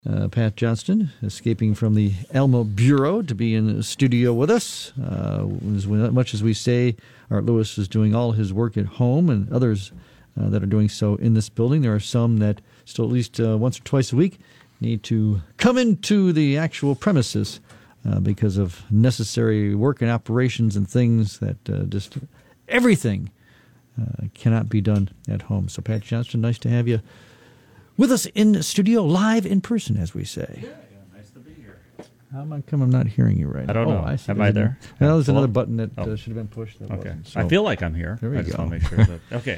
Pat Johnston, escaping from the Alma Bureau to be in the studio with us. As much as we say Art Lewis is doing all his work at home, and others that are doing so in this building, there are some that still at least once or twice a week need to come into the actual premises because of necessary work and operations and things that just everything cannot be done at home. So Pat Johnston, nice to have you with us in the studio, live in person, as we say. Yeah, nice to be here. How come I'm not hearing you right now? I don't know. I see. Am I there? Well, there's another button that should have been pushed. That okay. wasn't. So, I feel like I'm here. There we I just go. want to make sure that. Okay.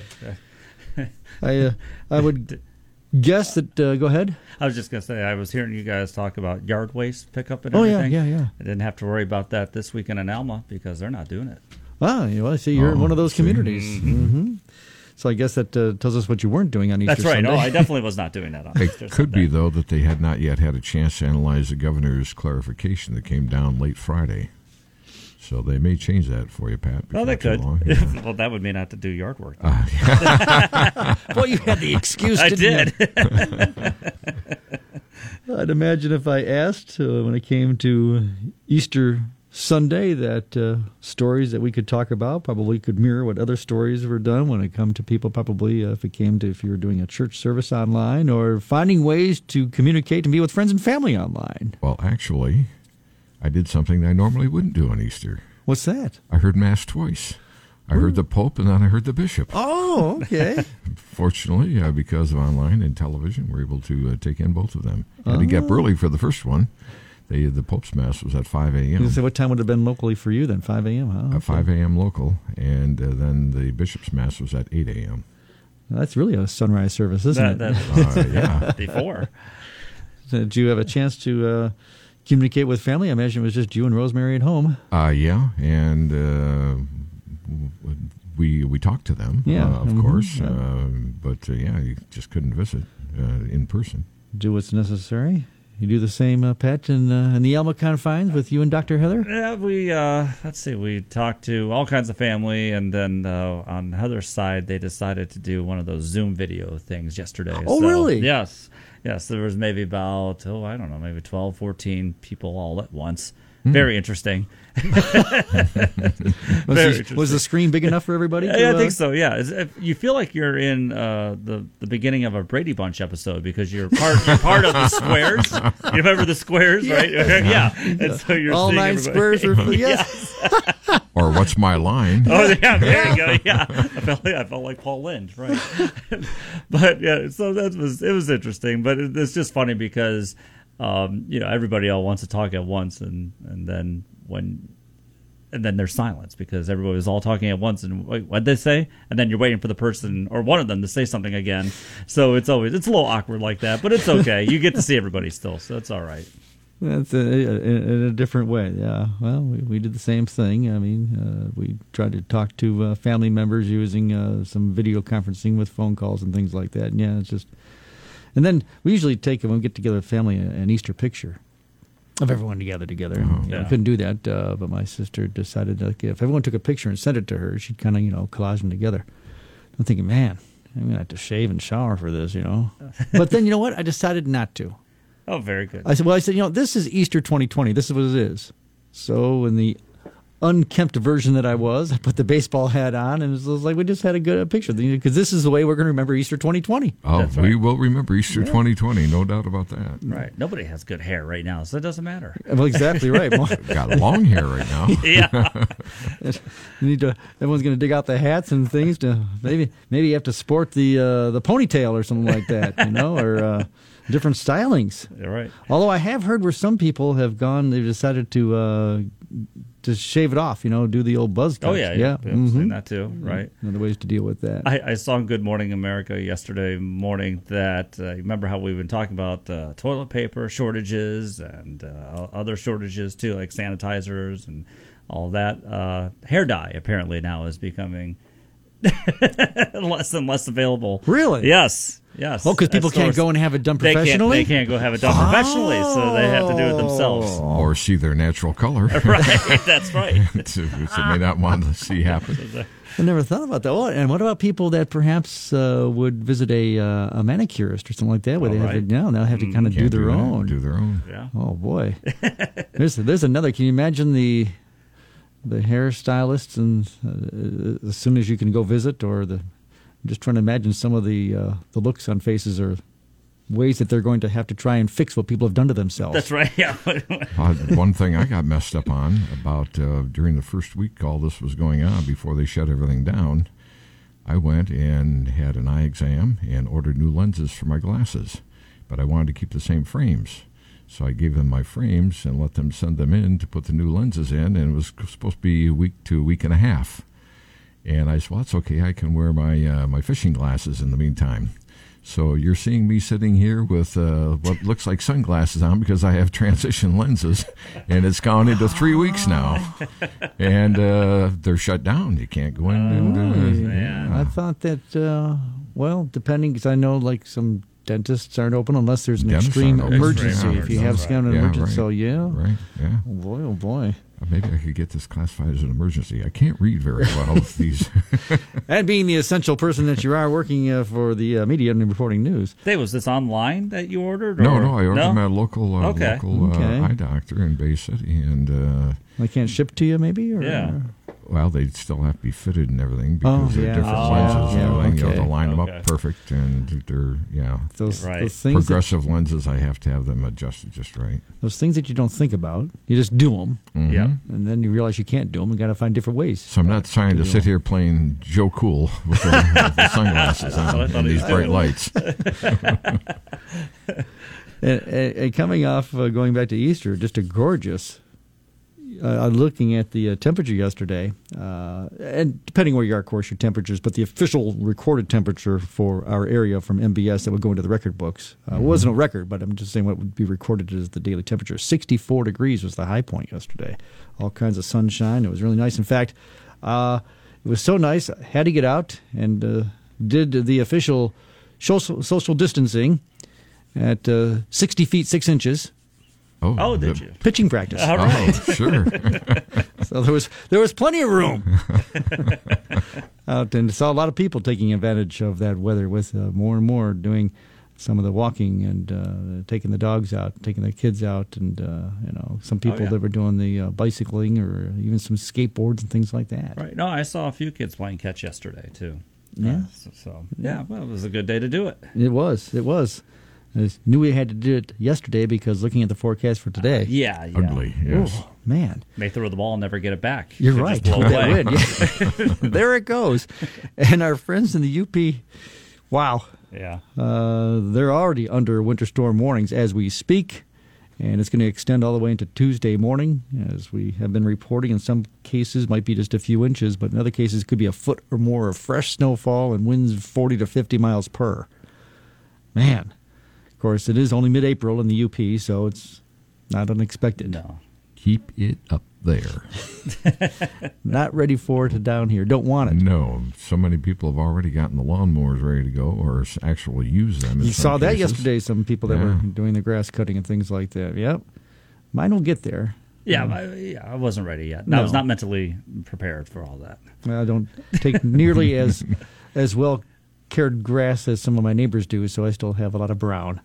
I would guess that. Go ahead. I was just going to say, I was hearing you guys talk about yard waste pickup and Oh, everything. yeah. I didn't have to worry about that this weekend in Alma because they're not doing it. Ah, I see you're in one of those communities. Mm-hmm. So I guess that tells us what you weren't doing on Easter That's right. Sunday. No, I definitely was not doing that on Easter It could Sunday. be, though, that they had not yet had a chance to analyze the governor's clarification that came down late Friday. So they may change that for you, Pat. Well, they before could. too long. Yeah. Well, that would mean I have to do yard work. Boy, you had the excuse, I didn't did. you? I'd imagine if I asked when it came to Easter Sunday that stories that we could talk about probably could mirror what other stories were done when it come to people probably if you were doing a church service online or finding ways to communicate and be with friends and family online. Well, actually, I did something I normally wouldn't do on Easter. What's that? I heard Mass twice. I heard the Pope and then I heard the Bishop. Oh, okay. Fortunately, because of online and television, we're able to take in both of them. Had to get up early for the first one. The Pope's Mass was at 5 a.m. So what time would it have been locally for you then? 5 a.m., huh? Okay. 5 a.m. local, and then the Bishop's Mass was at 8 a.m. Well, that's really a sunrise service, isn't it? Yeah. Before. So did you have a chance to communicate with family? I imagine it was just you and Rosemary at home. Yeah, and we talked to them, of course, but you just couldn't visit in person. Do what's necessary. You do the same, Pat, in the Alma confines with you and Dr. Heather? Yeah, we talked to all kinds of family, and then on Heather's side, they decided to do one of those Zoom video things yesterday. Oh, really? Yes, there was maybe about, maybe 12, 14 people all at once. Very interesting. Was the screen big enough for everybody? Yeah, I think so. Yeah, you feel like you're in the beginning of a Brady Bunch episode because you're part of the squares. You remember the squares, right? Yeah. And so you're all seeing 9 everybody. squares are yes. Or what's my line? Oh yeah, there you go. Yeah, I felt like Paul Lynch, right? But yeah, so it was interesting, but it's just funny because everybody all wants to talk at once, and then there's silence because everybody was all talking at once, and wait, what'd they say? And then you're waiting for the person or one of them to say something again. So it's a little awkward like that, but it's okay. You get to see everybody still, so it's all right. That's in a different way, yeah. Well, we did the same thing. I mean, we tried to talk to family members using some video conferencing with phone calls and things like that. And yeah, it's just... And then we usually take, when we get together with family, an Easter picture of everyone together. Yeah. Couldn't do that, but my sister decided that if everyone took a picture and sent it to her, she'd kind of, collage them together. I'm thinking, man, I'm going to have to shave and shower for this, But then, you know what? I decided not to. Oh, very good. I said, this is Easter 2020. This is what it is. So in the unkempt version that I put the baseball hat on, and it was like we just had a good picture. Because this is the way we're going to remember Easter 2020. Oh, That's right. We will remember Easter 2020, no doubt about that. Right. Nobody has good hair right now, so it doesn't matter. Well, exactly right. Got long hair right now. Yeah. Everyone's going to dig out the hats and things to maybe you have to sport the ponytail or something like that, or different stylings. You're right. Although I have heard where some people have they've decided to shave it off, do the old buzz cut. Oh, yeah. Mm-hmm. I've seen that too, right? Other ways to deal with that. I saw in Good Morning America yesterday morning that, remember how we've been talking about toilet paper shortages and other shortages too, like sanitizers and all that. Hair dye apparently now is becoming less and less available. Really? Yes. Oh, because people can't go and have it done professionally? They can't go have it done professionally, so they have to do it themselves. Or see their natural color. Right, that's right. Which they may not want to see happen. I never thought about that. Oh, and what about people that perhaps would visit a manicurist or something like that, where they have to, they'll have to kind of do their own. Do their own. Yeah. Oh, boy. There's another. Can you imagine the hairstylists, and as soon as you can go visit, or I'm just trying to imagine some of the looks on faces or ways that they're going to have to try and fix what people have done to themselves. That's right, yeah. One thing I got messed up on about during the first week all this was going on, before they shut everything down, I went and had an eye exam and ordered new lenses for my glasses. But I wanted to keep the same frames. So I gave them my frames and let them send them in to put the new lenses in, and it was supposed to be a week to a week and a half. And I said, well, that's okay. I can wear my fishing glasses in the meantime. So you're seeing me sitting here with what looks like sunglasses on because I have transition lenses, and it's gone into 3 weeks now. And they're shut down. You can't go in. I thought that, depending, because I know like some dentists aren't open unless there's an extreme emergency. If you have an emergency. Right. So, Right, yeah. Oh, boy. Maybe I could get this classified as an emergency. I can't read very well. These. And being the essential person that you are, working for the media and reporting news. Hey, was this online that you ordered? No, I ordered from a local Okay. eye doctor in Bay City. And they can't ship to you, maybe? Or? Yeah. Well, they still have to be fitted and everything because they're different lenses and everything. You have to line them up perfect, and they're those things. Progressive lenses, I have to have them adjusted just right. Those things that you don't think about, you just do them. Mm-hmm. Yeah. And then you realize you can't do them. You got to find different ways. So I'm not trying to sit here playing Joe Cool with the sunglasses and these bright lights. And coming off, going back to Easter, just a gorgeous. Looking at the temperature yesterday, and depending where you are, of course, your temperatures, but the official recorded temperature for our area from MBS that would go into the record books it wasn't a record, but I'm just saying what would be recorded as the daily temperature. 64 degrees was the high point yesterday. All kinds of sunshine. It was really nice. In fact, it was so nice, I had to get out and did the official social distancing at 60 feet 6 inches. Oh, did you? Pitching practice. All right. Oh, sure. So there was plenty of room out, and saw a lot of people taking advantage of that weather with more and more doing some of the walking and taking the dogs out, taking the kids out, and some people that were doing the bicycling or even some skateboards and things like that. Right. No, I saw a few kids playing catch yesterday too. Yeah. Well, it was a good day to do it. It was. I knew we had to do it yesterday because looking at the forecast for today. Yeah. Ugly, yes. Oh, man. May throw the ball and never get it back. You're right. Just blow away. Yeah. There it goes. And our friends in the UP, wow. Yeah. They're already under winter storm warnings as we speak, and it's going to extend all the way into Tuesday morning, as we have been reporting. In some cases, might be just a few inches, but in other cases, it could be a foot or more of fresh snowfall and winds 40 to 50 miles per. Man. Of course, it is only mid-April in the UP, so it's not unexpected. No. Keep it up there. Not ready for it down here. Don't want it. No. So many people have already gotten the lawnmowers ready to go or actually use them. You saw that yesterday, some people that were doing the grass cutting and things like that. Yep. Mine will get there. Yeah, I wasn't ready yet. No. I was not mentally prepared for all that. I don't take nearly as well cared grass as some of my neighbors do, so I still have a lot of brown.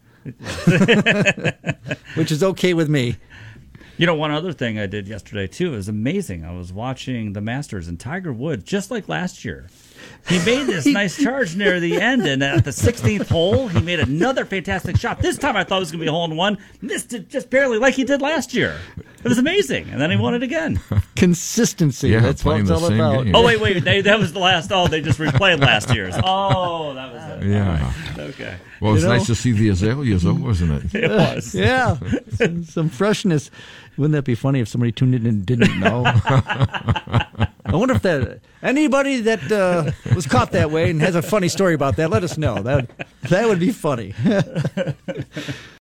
Which is okay with me. One other thing I did yesterday, too, is amazing. I was watching the Masters, and Tiger Woods, just like last year, he made this nice charge near the end, and at the 16th hole, he made another fantastic shot. This time I thought it was going to be a hole-in-one. Missed it just barely like he did last year. It was amazing, and then he won it again. Consistency, that's what it's all about. Game. Oh, wait, that was the last. Oh, they just replayed last year's. Oh, that was it. Yeah. Okay. Well, it's nice to see the azaleas, though, wasn't it? It was. Yeah. Some freshness. Wouldn't that be funny if somebody tuned in and didn't know? I wonder if anybody that was caught that way and has a funny story about that, let us know. That would be funny.